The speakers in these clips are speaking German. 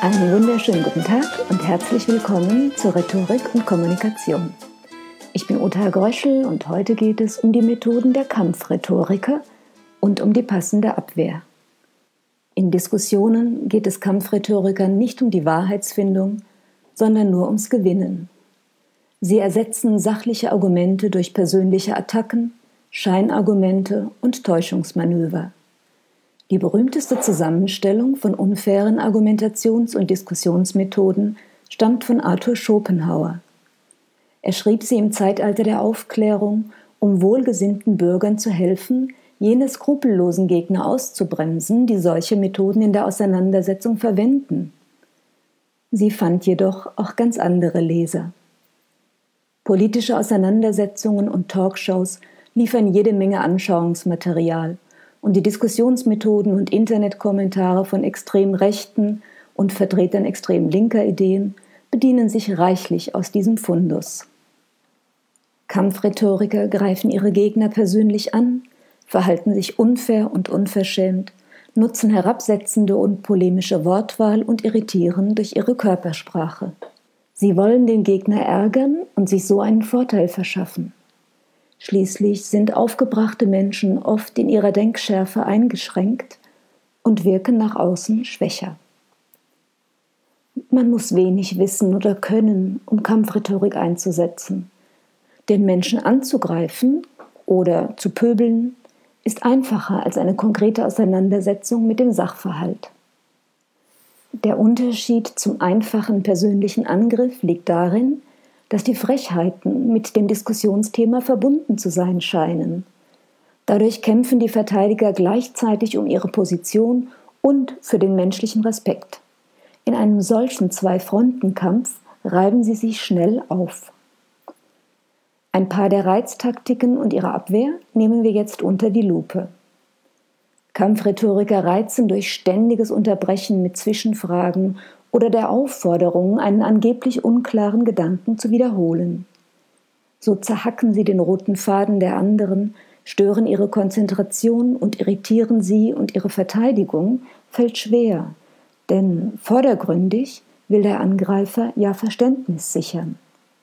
Einen wunderschönen guten Tag und herzlich willkommen zur Rhetorik und Kommunikation. Ich bin Uta Gröschel und heute geht es um die Methoden der Kampfrhetoriker und um die passende Abwehr. In Diskussionen geht es Kampfrhetorikern nicht um die Wahrheitsfindung, sondern nur ums Gewinnen. Sie ersetzen sachliche Argumente durch persönliche Attacken, Scheinargumente und Täuschungsmanöver. Die berühmteste Zusammenstellung von unfairen Argumentations- und Diskussionsmethoden stammt von Arthur Schopenhauer. Er schrieb sie im Zeitalter der Aufklärung, um wohlgesinnten Bürgern zu helfen, jene skrupellosen Gegner auszubremsen, die solche Methoden in der Auseinandersetzung verwenden. Sie fand jedoch auch ganz andere Leser. Politische Auseinandersetzungen und Talkshows liefern jede Menge Anschauungsmaterial. Und die Diskussionsmethoden und Internetkommentare von extrem rechten und Vertretern extrem linker Ideen bedienen sich reichlich aus diesem Fundus. Kampfrhetoriker greifen ihre Gegner persönlich an, verhalten sich unfair und unverschämt, nutzen herabsetzende und polemische Wortwahl und irritieren durch ihre Körpersprache. Sie wollen den Gegner ärgern und sich so einen Vorteil verschaffen. Schließlich sind aufgebrachte Menschen oft in ihrer Denkschärfe eingeschränkt und wirken nach außen schwächer. Man muss wenig wissen oder können, um Kampfrhetorik einzusetzen. Den Menschen anzugreifen oder zu pöbeln ist einfacher als eine konkrete Auseinandersetzung mit dem Sachverhalt. Der Unterschied zum einfachen persönlichen Angriff liegt darin, dass die Frechheiten mit dem Diskussionsthema verbunden zu sein scheinen. Dadurch kämpfen die Verteidiger gleichzeitig um ihre Position und für den menschlichen Respekt. In einem solchen Zwei-Fronten-Kampf reiben sie sich schnell auf. Ein paar der Reiztaktiken und ihre Abwehr nehmen wir jetzt unter die Lupe. Kampfrhetoriker reizen durch ständiges Unterbrechen mit Zwischenfragen oder der Aufforderung, einen angeblich unklaren Gedanken zu wiederholen. So zerhacken sie den roten Faden der anderen, stören ihre Konzentration und irritieren sie, und ihre Verteidigung fällt schwer, denn vordergründig will der Angreifer ja Verständnis sichern.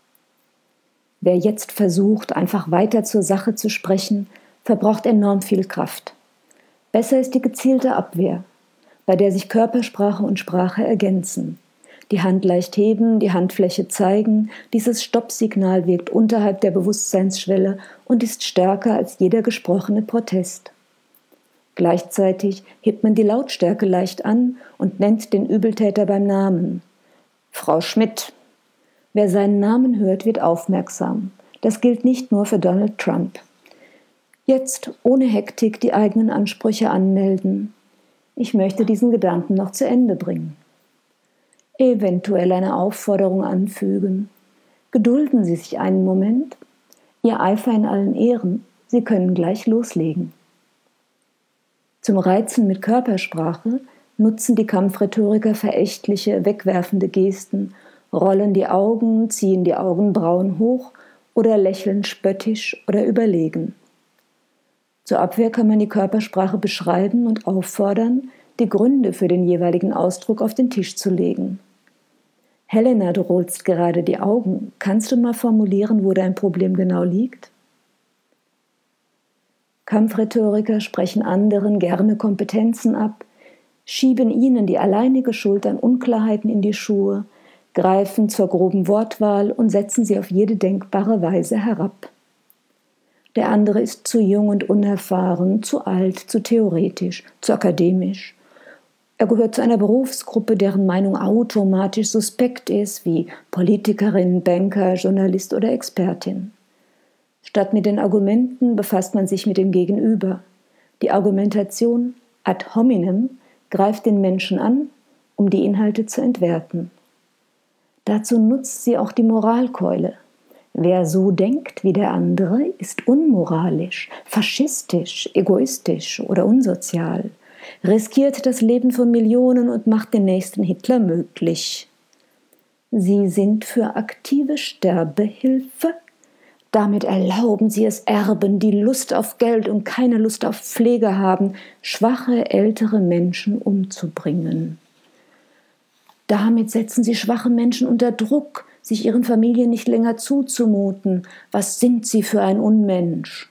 Wer jetzt versucht, einfach weiter zur Sache zu sprechen, verbraucht enorm viel Kraft. Besser ist die gezielte Abwehr, bei der sich Körpersprache und Sprache ergänzen. Die Hand leicht heben, die Handfläche zeigen, dieses Stoppsignal wirkt unterhalb der Bewusstseinsschwelle und ist stärker als jeder gesprochene Protest. Gleichzeitig hebt man die Lautstärke leicht an und nennt den Übeltäter beim Namen. Frau Schmidt. Wer seinen Namen hört, wird aufmerksam. Das gilt nicht nur für Donald Trump. Jetzt ohne Hektik die eigenen Ansprüche anmelden. Ich möchte diesen Gedanken noch zu Ende bringen. Eventuell eine Aufforderung anfügen. Gedulden Sie sich einen Moment. Ihr Eifer in allen Ehren, Sie können gleich loslegen. Zum Reizen mit Körpersprache nutzen die Kampfrhetoriker verächtliche, wegwerfende Gesten, rollen die Augen, ziehen die Augenbrauen hoch oder lächeln spöttisch oder überlegen. Zur Abwehr kann man die Körpersprache beschreiben und auffordern, die Gründe für den jeweiligen Ausdruck auf den Tisch zu legen. Helena, du rollst gerade die Augen. Kannst du mal formulieren, wo dein Problem genau liegt? Kampfrhetoriker sprechen anderen gerne Kompetenzen ab, schieben ihnen die alleinige Schuld an Unklarheiten in die Schuhe, greifen zur groben Wortwahl und setzen sie auf jede denkbare Weise herab. Der andere ist zu jung und unerfahren, zu alt, zu theoretisch, zu akademisch. Er gehört zu einer Berufsgruppe, deren Meinung automatisch suspekt ist, wie Politikerin, Banker, Journalist oder Expertin. Statt mit den Argumenten befasst man sich mit dem Gegenüber. Die Argumentation ad hominem greift den Menschen an, um die Inhalte zu entwerten. Dazu nutzt sie auch die Moralkeule. Wer so denkt wie der andere, ist unmoralisch, faschistisch, egoistisch oder unsozial, riskiert das Leben von Millionen und macht den nächsten Hitler möglich. Sie sind für aktive Sterbehilfe. Damit erlauben sie es Erben, die Lust auf Geld und keine Lust auf Pflege haben, schwache ältere Menschen umzubringen. Damit setzen Sie schwache Menschen unter Druck, sich ihren Familien nicht länger zuzumuten. Was sind Sie für ein Unmensch?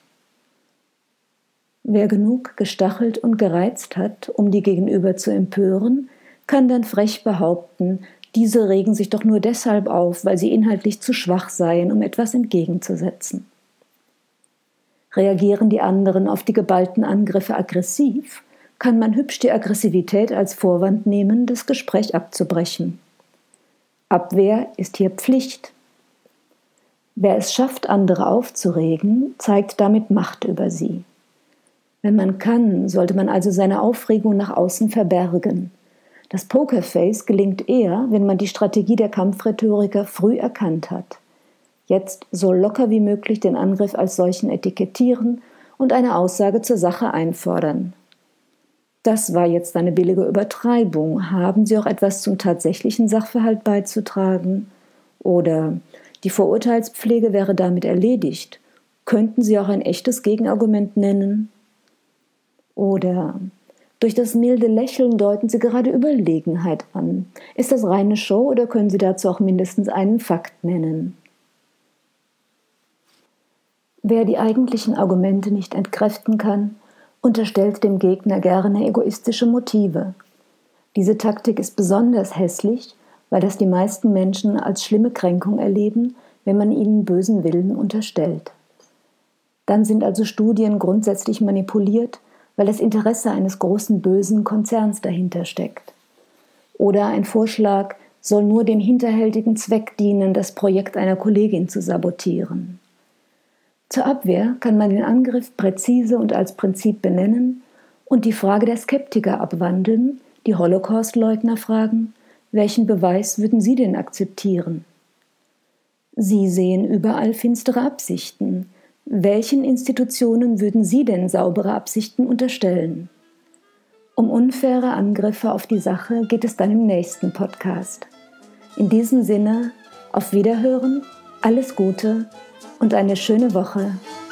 Wer genug gestachelt und gereizt hat, um die Gegenüber zu empören, kann dann frech behaupten, diese regen sich doch nur deshalb auf, weil sie inhaltlich zu schwach seien, um etwas entgegenzusetzen. Reagieren die anderen auf die geballten Angriffe aggressiv, kann man hübsch die Aggressivität als Vorwand nehmen, das Gespräch abzubrechen. Abwehr ist hier Pflicht. Wer es schafft, andere aufzuregen, zeigt damit Macht über sie. Wenn man kann, sollte man also seine Aufregung nach außen verbergen. Das Pokerface gelingt eher, wenn man die Strategie der Kampfrhetoriker früh erkannt hat. Jetzt so locker wie möglich den Angriff als solchen etikettieren und eine Aussage zur Sache einfordern. Das war jetzt eine billige Übertreibung. Haben Sie auch etwas zum tatsächlichen Sachverhalt beizutragen? Oder die Vorurteilspflege wäre damit erledigt. Könnten Sie auch ein echtes Gegenargument nennen? Oder durch das milde Lächeln deuten Sie gerade Überlegenheit an. Ist das reine Show oder können Sie dazu auch mindestens einen Fakt nennen? Wer die eigentlichen Argumente nicht entkräften kann, unterstellt dem Gegner gerne egoistische Motive. Diese Taktik ist besonders hässlich, weil das die meisten Menschen als schlimme Kränkung erleben, wenn man ihnen bösen Willen unterstellt. Dann sind also Studien grundsätzlich manipuliert, weil das Interesse eines großen bösen Konzerns dahinter steckt. Oder ein Vorschlag soll nur dem hinterhältigen Zweck dienen, das Projekt einer Kollegin zu sabotieren. Zur Abwehr kann man den Angriff präzise und als Prinzip benennen und die Frage der Skeptiker abwandeln, die Holocaust-Leugner fragen, welchen Beweis würden Sie denn akzeptieren? Sie sehen überall finstere Absichten. Welchen Institutionen würden Sie denn saubere Absichten unterstellen? Um unfaire Angriffe auf die Sache geht es dann im nächsten Podcast. In diesem Sinne, auf Wiederhören, alles Gute und eine schöne Woche.